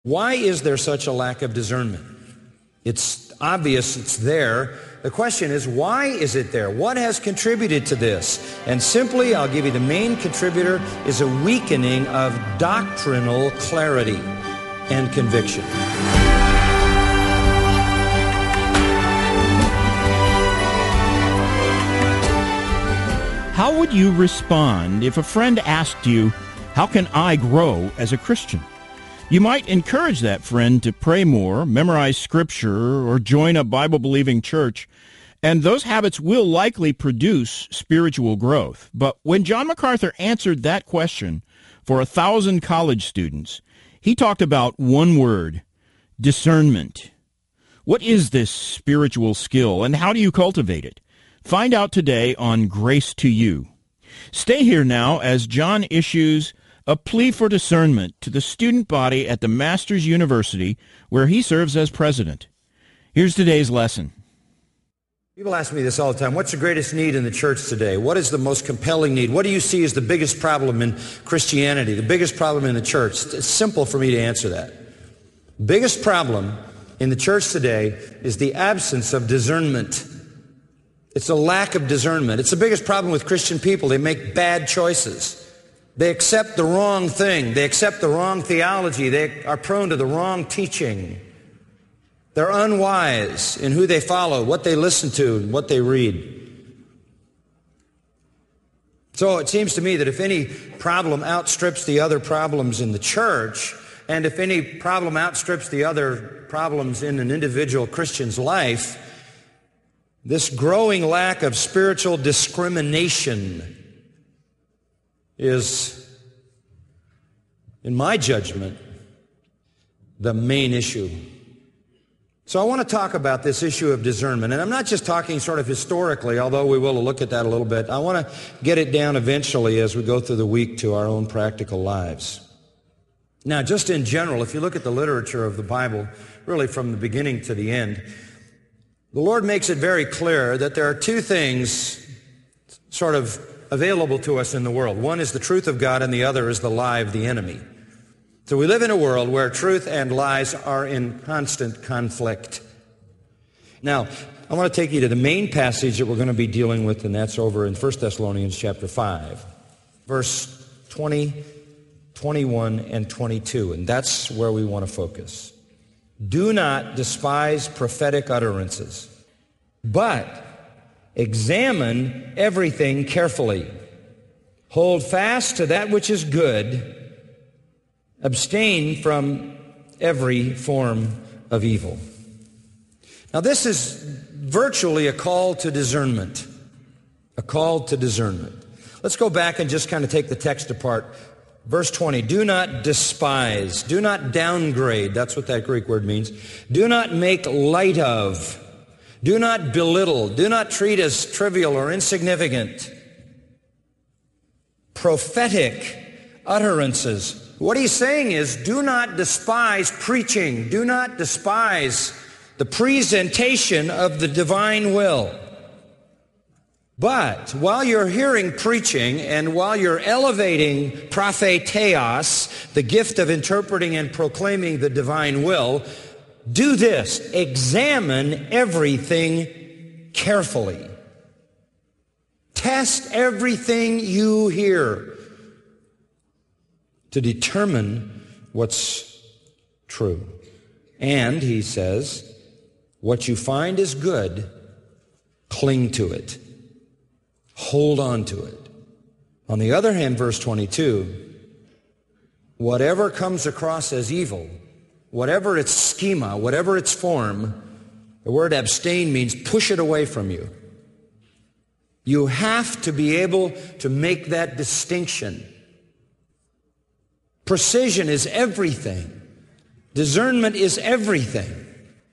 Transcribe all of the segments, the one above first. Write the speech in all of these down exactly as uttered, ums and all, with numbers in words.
Why is there such a lack of discernment? It's obvious it's there. The question is, why is it there? What has contributed to this? And simply, I'll give you the main contributor is a weakening of doctrinal clarity and conviction. How would you respond if a friend asked you, "How can I grow as a Christian?" You might encourage that friend to pray more, memorize Scripture, or join a Bible-believing church, and those habits will likely produce spiritual growth. But when John MacArthur answered that question for a thousand college students, he talked about one word: discernment. What is this spiritual skill, and how do you cultivate it? Find out today on Grace to You. Stay here now as John issues a plea for discernment to the student body at the Masters University, where he serves as president. Here's today's lesson. People ask me this all the time. What's the greatest need in the church today? What is the most compelling need? What do you see as the biggest problem in Christianity, the biggest problem in the church? It's simple for me to answer that. The biggest problem in the church today is the absence of discernment. It's a lack of discernment. It's the biggest problem with Christian people. They make bad choices. They accept the wrong thing. They accept the wrong theology. They are prone to the wrong teaching. They're unwise in who they follow, what they listen to, and what they read. So it seems to me that if any problem outstrips the other problems in the church, and if any problem outstrips the other problems in an individual Christian's life, this growing lack of spiritual discrimination is, in my judgment, the main issue. So I want to talk about this issue of discernment, and I'm not just talking sort of historically, although we will look at that a little bit. I want to get it down eventually as we go through the week to our own practical lives. Now, just in general, if you look at the literature of the Bible, really from the beginning to the end, the Lord makes it very clear that there are two things sort of available to us in the world. One is the truth of God, and the other is the lie of the enemy. So we live in a world where truth and lies are in constant conflict. Now, I want to take you to the main passage that we're going to be dealing with, and that's over in First Thessalonians chapter five, verse twenty, twenty-one, and twenty-two, and that's where we want to focus. Do not despise prophetic utterances, but examine everything carefully. Hold fast to that which is good. Abstain from every form of evil. Now, this is virtually a call to discernment. A call to discernment. Let's go back and just kind of take the text apart. Verse twenty, do not despise, do not downgrade, that's what that Greek word means. Do not make light of, do not belittle, do not treat as trivial or insignificant prophetic utterances. What he's saying is, do not despise preaching, do not despise the presentation of the divine will. But while you're hearing preaching and while you're elevating propheteos, the gift of interpreting and proclaiming the divine will, do this: examine everything carefully. Test everything you hear to determine what's true. And, he says, what you find is good, cling to it. Hold on to it. On the other hand, verse twenty-two, whatever comes across as evil, whatever its schema, whatever its form, the word abstain means push it away from you. You have to be able to make that distinction. Precision is everything. Discernment is everything.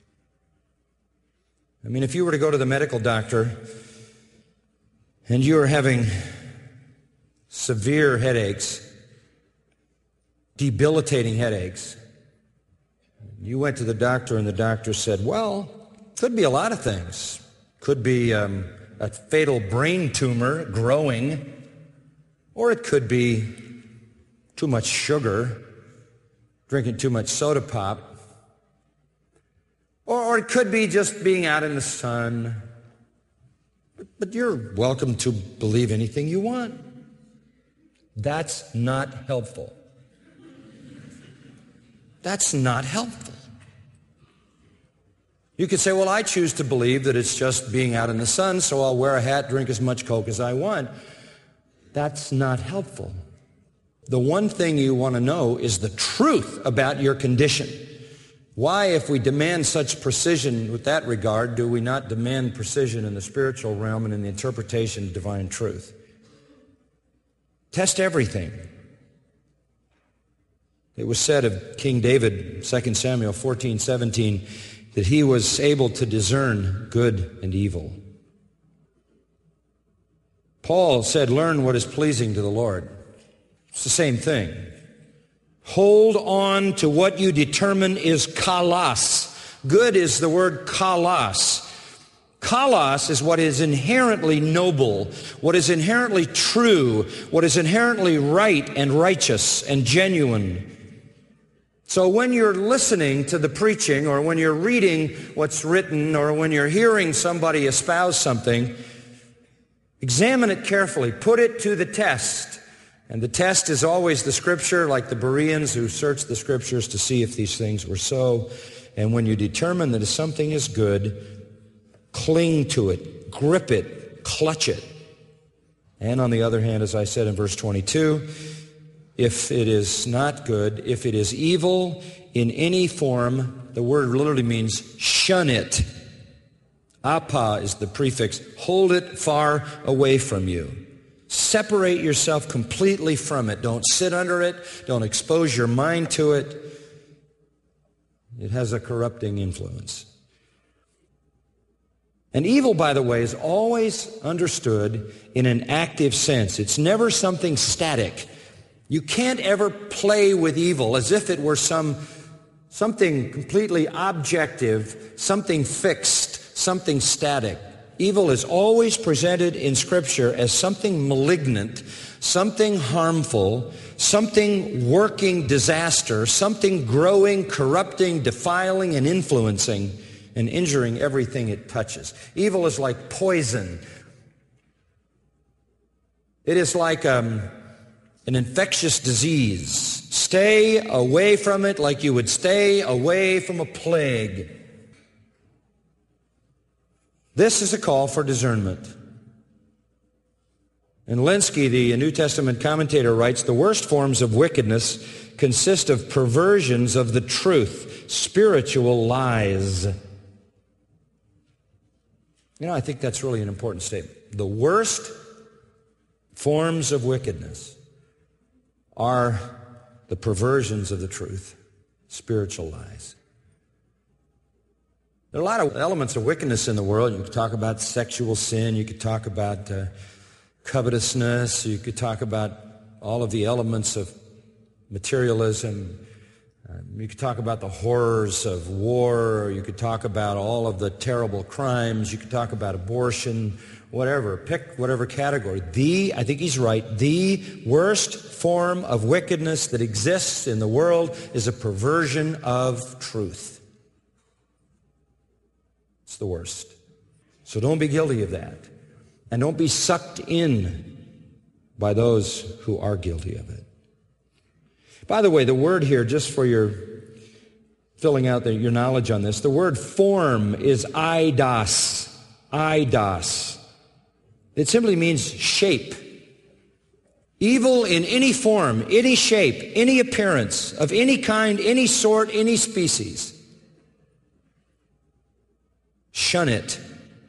I mean, if you were to go to the medical doctor and you are having severe headaches, debilitating headaches, you went to the doctor and the doctor said, well, could be a lot of things. Could be um, a fatal brain tumor growing, or it could be too much sugar, drinking too much soda pop. Or, or it could be just being out in the sun. But, but you're welcome to believe anything you want. That's not helpful. That's not helpful. You could say, well, I choose to believe that it's just being out in the sun, so I'll wear a hat, drink as much Coke as I want. That's not helpful. The one thing you want to know is the truth about your condition. Why, if we demand such precision with that regard, do we not demand precision in the spiritual realm and in the interpretation of divine truth? Test everything. It was said of King David, Second Samuel fourteen seventeen, that he was able to discern good and evil. Paul said, learn what is pleasing to the Lord. It's the same thing. Hold on to what you determine is kalos. Good is the word kalos. Kalos is what is inherently noble, what is inherently true, what is inherently right and righteous and genuine. So when you're listening to the preaching, or when you're reading what's written, or when you're hearing somebody espouse something, examine it carefully. Put it to the test. And the test is always the Scripture, like the Bereans who searched the Scriptures to see if these things were so. And when you determine that something is good, cling to it, grip it, clutch it. And on the other hand, as I said in verse twenty-two, if it is not good, if it is evil in any form, the word literally means shun it. Apa is the prefix. Hold it far away from you. Separate yourself completely from it. Don't sit under it. Don't expose your mind to it. It has a corrupting influence. And evil, by the way, is always understood in an active sense. It's never something static. You can't ever play with evil as if it were some something completely objective, something fixed, something static. Evil is always presented in Scripture as something malignant, something harmful, something working disaster, something growing, corrupting, defiling, and influencing and injuring everything it touches. Evil is like poison. It is like um, an infectious disease. Stay away from it like you would stay away from a plague. This is a call for discernment. And Lenski, the New Testament commentator, writes, the worst forms of wickedness consist of perversions of the truth, spiritual lies. You know, I think that's really an important statement. The worst forms of wickedness are the perversions of the truth, spiritual lies. There are a lot of elements of wickedness in the world. You could talk about sexual sin. You could talk about uh, covetousness. You could talk about all of the elements of materialism. Uh, you could talk about the horrors of war. You could talk about all of the terrible crimes. You could talk about abortion, whatever. Pick whatever category. The, I think he's right, the worst form of wickedness that exists in the world is a perversion of truth. It's the worst. So don't be guilty of that. And don't be sucked in by those who are guilty of it. By the way, the word here, just for your filling out the, your knowledge on this, the word form is eidos. Eidos. It simply means shape. Evil in any form, any shape, any appearance, of any kind, any sort, any species. Shun it.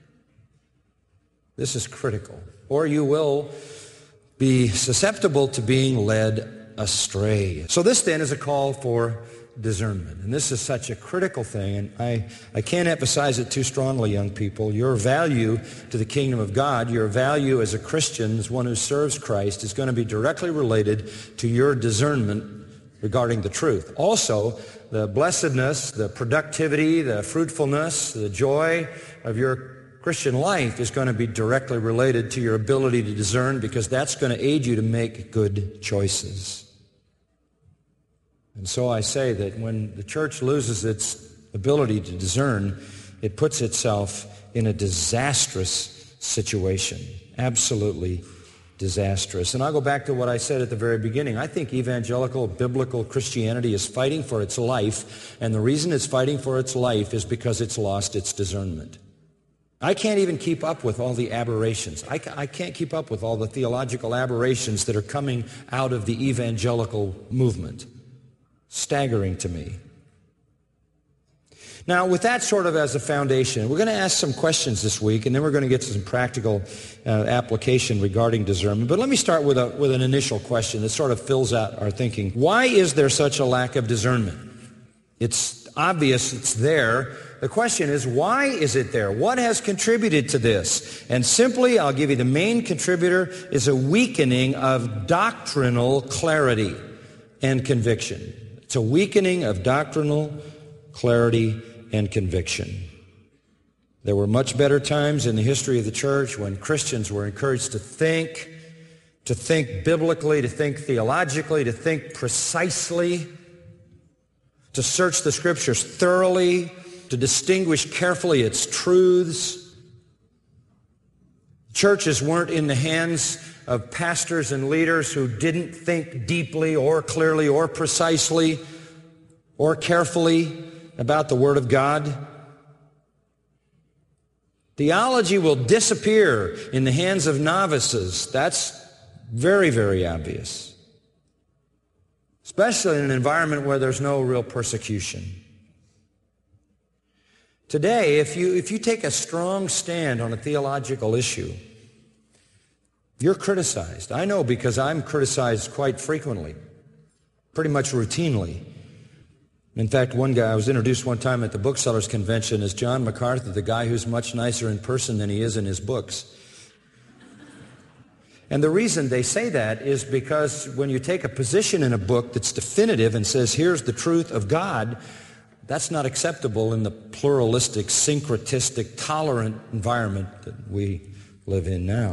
This is critical, or you will be susceptible to being led astray. So this then is a call for discernment, and this is such a critical thing, and I, I can't emphasize it too strongly, young people. Your value to the kingdom of God, your value as a Christian, as one who serves Christ, is going to be directly related to your discernment regarding the truth. Also, the blessedness, the productivity, the fruitfulness, the joy of your Christian life is going to be directly related to your ability to discern, because that's going to aid you to make good choices. And so I say that when the church loses its ability to discern, it puts itself in a disastrous situation. Absolutely disastrous. And I'll go back to what I said at the very beginning. I think evangelical biblical Christianity is fighting for its life, and the reason it's fighting for its life is because it's lost its discernment. I can't even keep up with all the aberrations. I, I can't keep up with all the theological aberrations that are coming out of the evangelical movement. Staggering to me. Now, with that sort of as a foundation, we're going to ask some questions this week, and then we're going to get to some practical uh, application regarding discernment. But let me start with a with an initial question that sort of fills out our thinking. Why is there such a lack of discernment? It's obvious it's there. The question is, why is it there? What has contributed to this? And simply, I'll give you the main contributor is a weakening of doctrinal clarity and conviction. It's a weakening of doctrinal clarity and conviction. There were much better times in the history of the church when Christians were encouraged to think, to think biblically, to think theologically, to think precisely, to search the Scriptures thoroughly, to distinguish carefully its truths. Churches weren't in the hands of pastors and leaders who didn't think deeply or clearly or precisely or carefully about the Word of God. Theology will disappear in the hands of novices. That's very, very obvious. Especially in an environment where there's no real persecution. Today, if you, if you take a strong stand on a theological issue, you're criticized. I know because I'm criticized quite frequently, pretty much routinely. In fact, one guy, I was introduced one time at the Booksellers Convention as John MacArthur, the guy who's much nicer in person than he is in his books. And the reason they say that is because when you take a position in a book that's definitive and says, here's the truth of God, that's not acceptable in the pluralistic, syncretistic, tolerant environment that we live in now.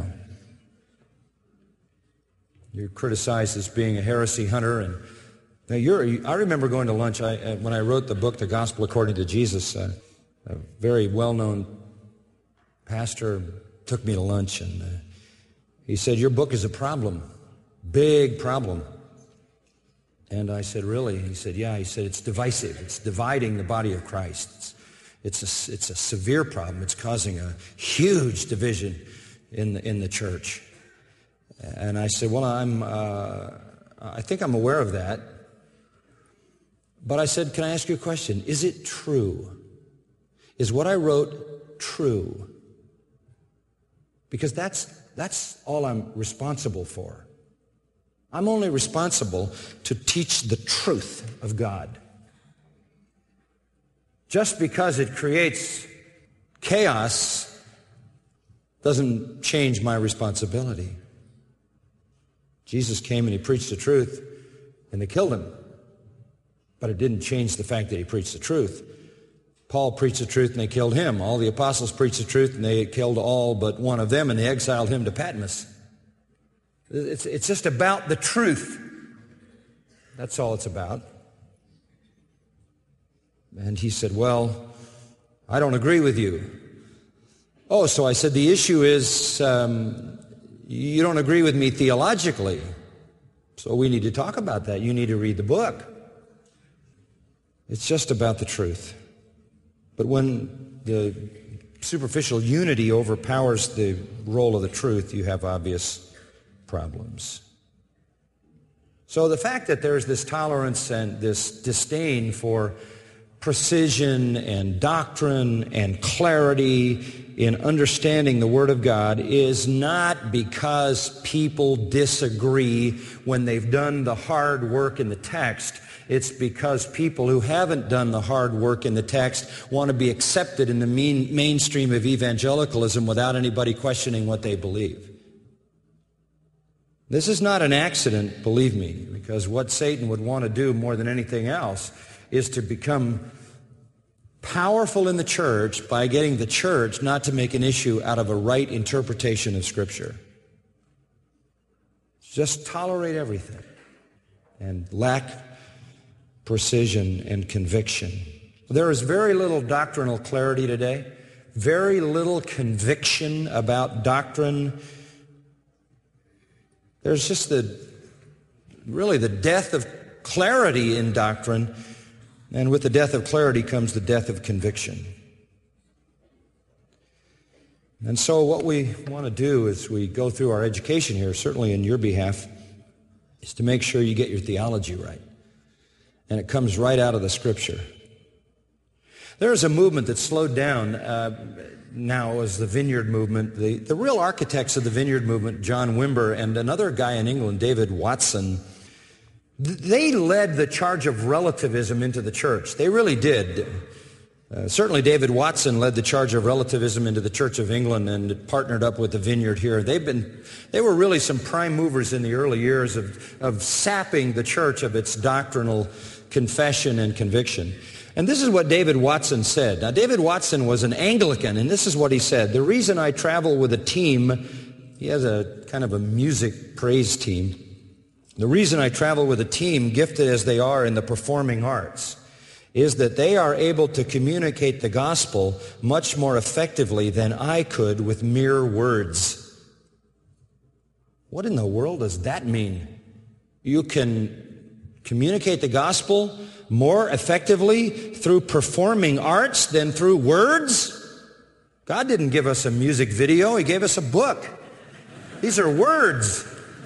You're criticized as being a heresy hunter. And now you're, I remember going to lunch I, uh, when I wrote the book, The Gospel According to Jesus. Uh, a very well-known pastor took me to lunch, and uh, he said, your book is a problem, big problem. And I said, really? He said, yeah. He said, it's divisive. It's dividing the body of Christ. It's, it's, a, it's a severe problem. It's causing a huge division in the, in the church. And I said, well, I'm, uh, I think I'm aware of that. But I said, can I ask you a question? Is it true? Is what I wrote true? Because that's, that's all I'm responsible for. I'm only responsible to teach the truth of God. Just because it creates chaos doesn't change my responsibility. Jesus came and he preached the truth, and they killed him. But it didn't change the fact that he preached the truth. Paul preached the truth, and they killed him. All the apostles preached the truth, and they killed all but one of them, and they exiled him to Patmos. It's, it's just about the truth. That's all it's about. And he said, well, I don't agree with you. Oh, so I said, the issue is um, you don't agree with me theologically. So we need to talk about that. You need to read the book. It's just about the truth. But when the superficial unity overpowers the role of the truth, you have obvious problems. So the fact that there's this tolerance and this disdain for precision and doctrine and clarity in understanding the Word of God is not because people disagree when they've done the hard work in the text. It's because people who haven't done the hard work in the text want to be accepted in the main, mainstream of evangelicalism without anybody questioning what they believe. This is not an accident, believe me, because what Satan would want to do more than anything else is to become powerful in the church by getting the church not to make an issue out of a right interpretation of Scripture. Just tolerate everything and lack precision, and conviction. There is very little doctrinal clarity today, very little conviction about doctrine. There's just the, really the death of clarity in doctrine, and with the death of clarity comes the death of conviction. And so what we want to do as we go through our education here, certainly in your behalf, is to make sure you get your theology right. And it comes right out of the Scripture. There is a movement that slowed down uh, now as the Vineyard movement. The, the real architects of the Vineyard movement, John Wimber and another guy in England, David Watson, th- they led the charge of relativism into the church. They really did. Uh, certainly David Watson led the charge of relativism into the Church of England and partnered up with the Vineyard here. They've been, they were really some prime movers in the early years of, of sapping the church of its doctrinal confession and conviction. And this is what David Watson said. Now, David Watson was an Anglican, and this is what he said. The reason I travel with a team, he has a kind of a music praise team. The reason I travel with a team, gifted as they are in the performing arts, is that they are able to communicate the gospel much more effectively than I could with mere words. What in the world does that mean? You can communicate the gospel more effectively through performing arts than through words? God didn't give us a music video. He gave us a book. These are words.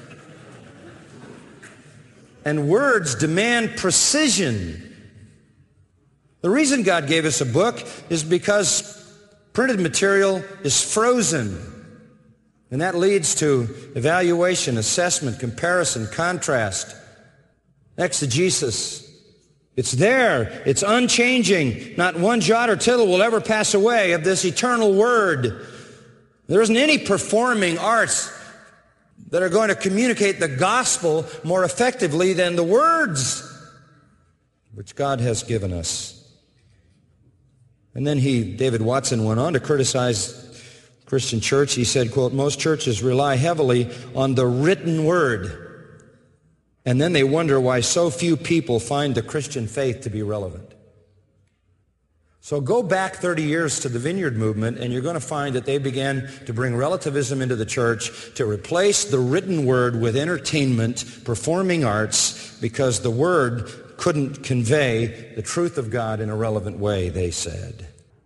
And words demand precision. The reason God gave us a book is because printed material is frozen. And that leads to evaluation, assessment, comparison, contrast, exegesis. It's there. It's unchanging. Not one jot or tittle will ever pass away of this eternal word. There isn't any performing arts that are going to communicate the gospel more effectively than the words which God has given us. And then he, David Watson, went on to criticize the Christian church. He said, quote, most churches rely heavily on the written word. And then they wonder why so few people find the Christian faith to be relevant. So go back thirty years to the Vineyard movement, and you're going to find that they began to bring relativism into the church to replace the written word with entertainment, performing arts, because the word couldn't convey the truth of God in a relevant way, they said.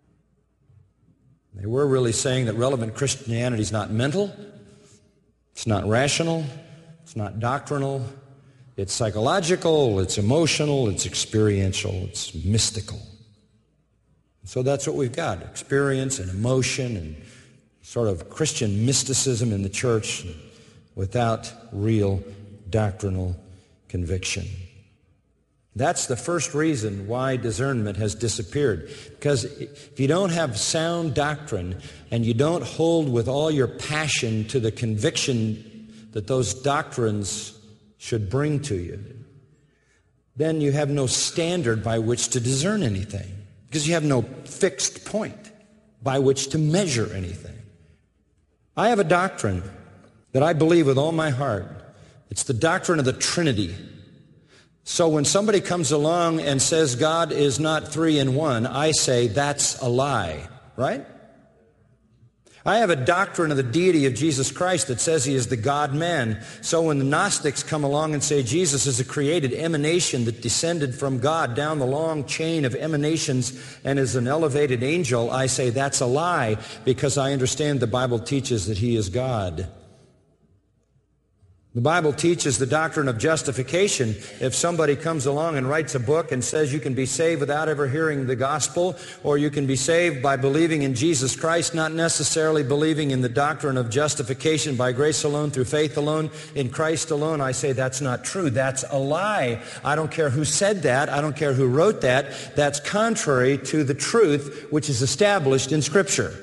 They were really saying that relevant Christianity is not mental, it's not rational, it's not doctrinal, it's psychological, it's emotional, it's experiential, it's mystical. So that's what we've got, experience and emotion and sort of Christian mysticism in the church without real doctrinal conviction. That's the first reason why discernment has disappeared. Because if you don't have sound doctrine and you don't hold with all your passion to the conviction that those doctrines should bring to you, then you have no standard by which to discern anything, because you have no fixed point by which to measure anything. I have a doctrine that I believe with all my heart. It's the doctrine of the Trinity. So when somebody comes along and says God is not three in one, I say that's a lie, right? I have a doctrine of the deity of Jesus Christ that says he is the God-man. So when the Gnostics come along and say Jesus is a created emanation that descended from God down the long chain of emanations and is an elevated angel, I say that's a lie, because I understand the Bible teaches that he is God. The Bible teaches the doctrine of justification. If somebody comes along and writes a book and says you can be saved without ever hearing the gospel, or you can be saved by believing in Jesus Christ, not necessarily believing in the doctrine of justification by grace alone, through faith alone, in Christ alone, I say that's not true. That's a lie. I don't care who said that. I don't care who wrote that. That's contrary to the truth which is established in Scripture.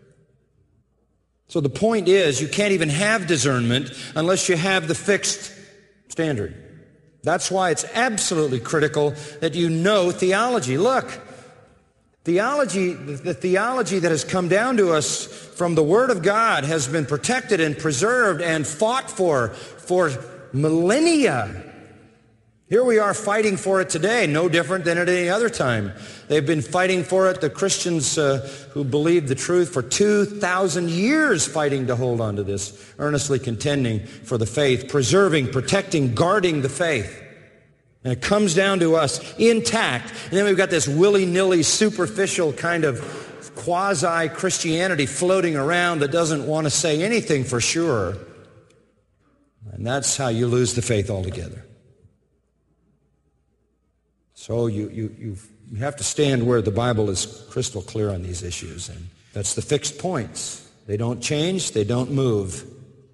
So the point is, you can't even have discernment unless you have the fixed standard. That's why it's absolutely critical that you know theology. Look, theology, the theology that has come down to us from the Word of God has been protected and preserved and fought for for millennia. Here we are fighting for it today, no different than at any other time. They've been fighting for it, the Christians uh, who believe the truth, for two thousand years fighting to hold on to this, earnestly contending for the faith, preserving, protecting, guarding the faith. And it comes down to us intact. And then we've got this willy-nilly, superficial kind of quasi-Christianity floating around that doesn't want to say anything for sure. And that's how you lose the faith altogether. So you, you, you've, you have to stand where the Bible is crystal clear on these issues. And that's the fixed points. They don't change. They don't move.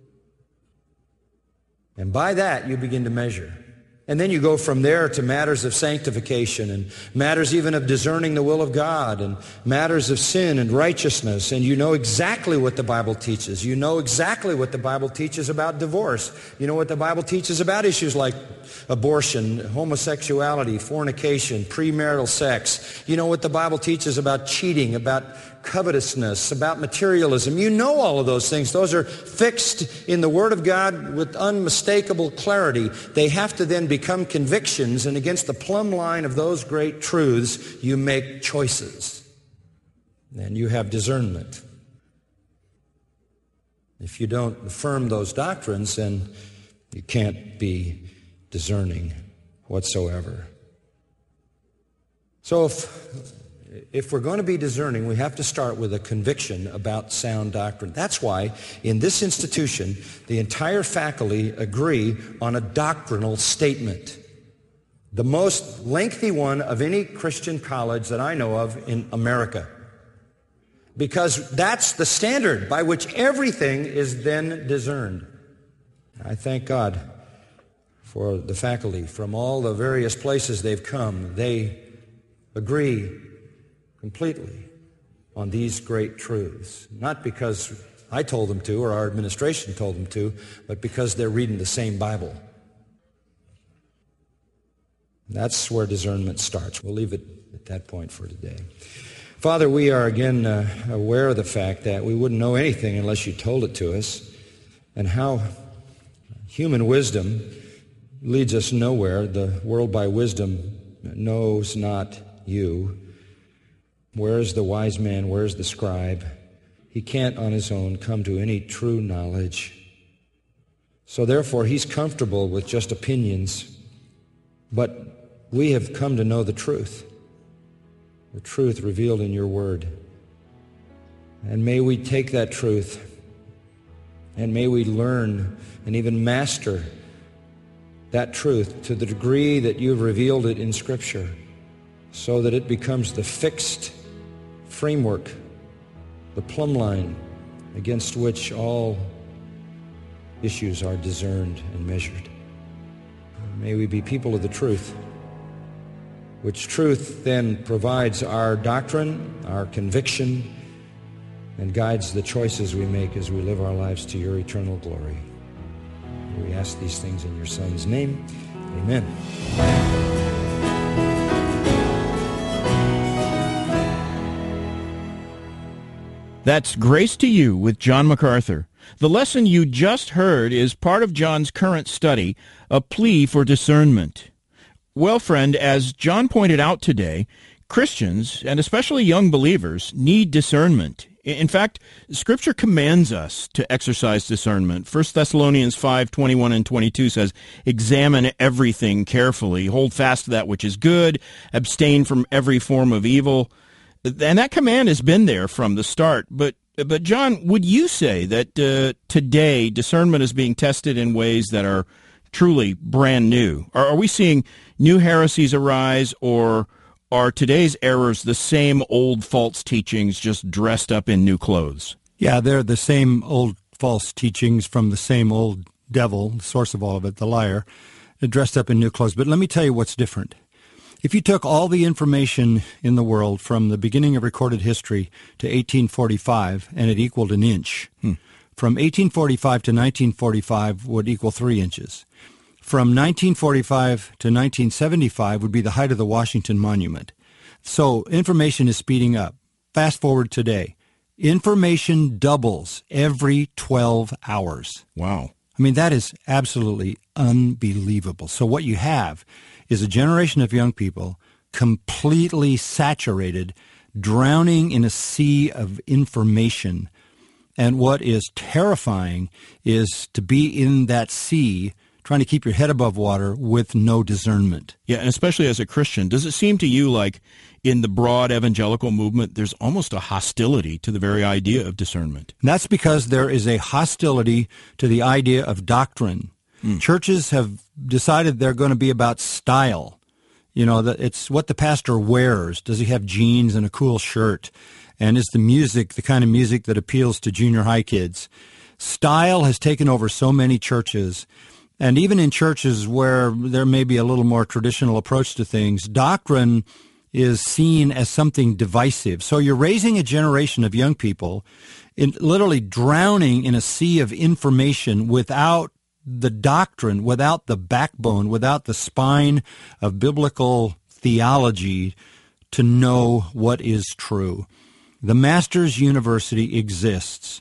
And by that, you begin to measure. And then you go from there to matters of sanctification and matters even of discerning the will of God and matters of sin and righteousness. And you know exactly what the Bible teaches. You know exactly what the Bible teaches about divorce. You know what the Bible teaches about issues like abortion, homosexuality, fornication, premarital sex. You know what the Bible teaches about cheating, about covetousness, about materialism. You know all of those things. Those are fixed in the Word of God with unmistakable clarity. They have to then become convictions, and against the plumb line of those great truths, you make choices. And you have discernment. If you don't affirm those doctrines, then you can't be discerning whatsoever. So if If we're going to be discerning, we have to start with a conviction about sound doctrine. That's why in this institution, the entire faculty agree on a doctrinal statement. The most lengthy one of any Christian college that I know of in America. Because that's the standard by which everything is then discerned. I thank God for the faculty from all the various places they've come. They agree completely on these great truths. Not because I told them to or our administration told them to, but because they're reading the same Bible. That's where discernment starts. We'll leave it at that point for today. Father, we are again uh, aware of the fact that we wouldn't know anything unless you told it to us, and how human wisdom leads us nowhere. The world by wisdom knows not you. Where is the wise man? Where is the scribe? He can't on his own come to any true knowledge. So therefore, he's comfortable with just opinions. But we have come to know the truth, the truth revealed in your word. And may we take that truth, and may we learn and even master that truth to the degree that you've revealed it in Scripture, so that it becomes the fixed framework, the plumb line against which all issues are discerned and measured. May we be people of the truth, which truth then provides our doctrine, our conviction, and guides the choices we make as we live our lives to your eternal glory. We ask these things in your Son's name. Amen. That's Grace to You with John MacArthur. The lesson you just heard is part of John's current study, A Plea for Discernment. Well, friend, as John pointed out today, Christians, and especially young believers, need discernment. In fact, Scripture commands us to exercise discernment. First Thessalonians five, twenty-one and twenty-two says, "Examine everything carefully, hold fast to that which is good, abstain from every form of evil." And that command has been there from the start. But, but John, would you say that uh, today discernment is being tested in ways that are truly brand new? Are, are we seeing new heresies arise, or are today's errors the same old false teachings just dressed up in new clothes? Yeah, they're the same old false teachings from the same old devil, the source of all of it, the liar, dressed up in new clothes. But let me tell you what's different. If you took all the information in the world from the beginning of recorded history to eighteen forty-five, and it equaled an inch, hmm. from eighteen forty-five to nineteen forty-five would equal three inches. From nineteen forty-five to nineteen seventy-five would be the height of the Washington Monument. So information is speeding up. Fast forward today. Information doubles every twelve hours. Wow. I mean, that is absolutely unbelievable. So what you have is a generation of young people completely saturated, drowning in a sea of information. And what is terrifying is to be in that sea, trying to keep your head above water with no discernment. Yeah, and especially as a Christian, does it seem to you like in the broad evangelical movement, there's almost a hostility to the very idea of discernment? And that's because there is a hostility to the idea of doctrine. Mm. Churches have decided they're going to be about style. You know, that it's what the pastor wears. Does he have jeans and a cool shirt? And is the music the kind of music that appeals to junior high kids? Style has taken over so many churches. And even in churches where there may be a little more traditional approach to things, doctrine is seen as something divisive. So you're raising a generation of young people in literally drowning in a sea of information without the doctrine, without the backbone, without the spine of biblical theology to know what is true. The Masters University exists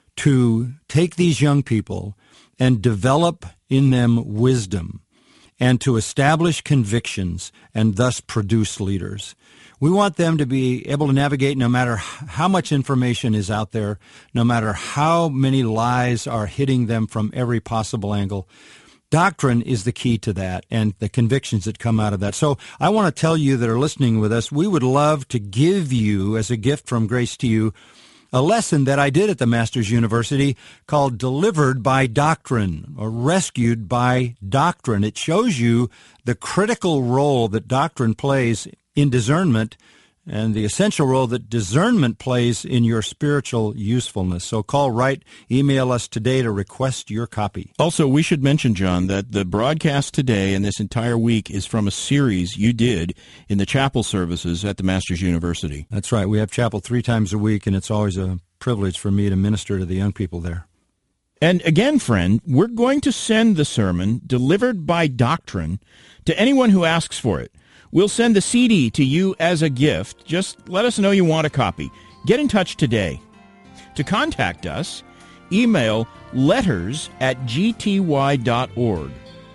to take these young people and develop in them wisdom and to establish convictions and thus produce leaders. We want them to be able to navigate no matter how much information is out there, no matter how many lies are hitting them from every possible angle. Doctrine is the key to that and the convictions that come out of that. So I want to tell you that are listening with us, we would love to give you as a gift from Grace to You a lesson that I did at the Masters University called Delivered by Doctrine, or Rescued by Doctrine. It shows you the critical role that doctrine plays in discernment and the essential role that discernment plays in your spiritual usefulness. So call, write, email us today to request your copy. Also, we should mention, John, that the broadcast today and this entire week is from a series you did in the chapel services at the Masters University. That's right. We have chapel three times a week, and it's always a privilege for me to minister to the young people there. And again, friend, we're going to send the sermon, Delivered by Doctrine, to anyone who asks for it. We'll send the C D to you as a gift. Just let us know you want a copy. Get in touch today. To contact us, email letters at g t y dot org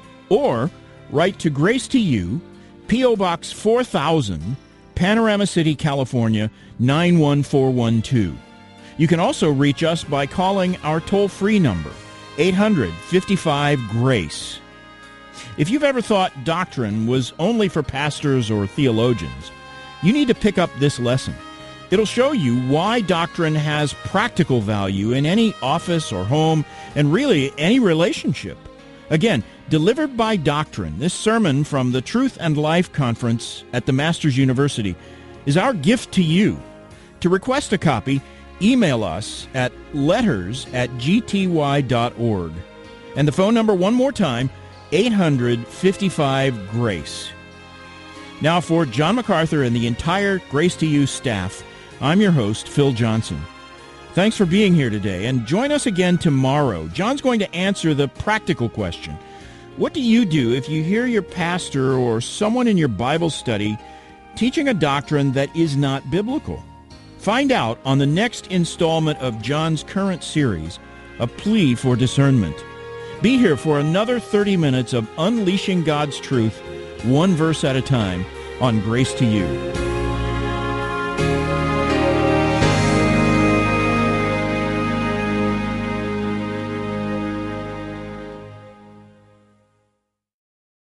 or write to Grace to You, P O. Box four thousand, Panorama City, California, nine one four one two. You can also reach us by calling our toll-free number, eight hundred, fifty-five, GRACE. If you've ever thought doctrine was only for pastors or theologians, you need to pick up this lesson. It'll show you why doctrine has practical value in any office or home and really any relationship. Again, Delivered by Doctrine, this sermon from the Truth and Life Conference at the Masters University is our gift to you. To request a copy, email us at letters at g t y dot org. And the phone number one more time, eight hundred, fifty-five, GRACE. Now for John MacArthur and the entire Grace to You staff, I'm your host, Phil Johnson. Thanks for being here today, and join us again tomorrow. John's going to answer the practical question. What do you do if you hear your pastor or someone in your Bible study teaching a doctrine that is not biblical? Find out on the next installment of John's current series, A Plea for Discernment. Be here for another thirty minutes of unleashing God's truth, one verse at a time, on Grace to You.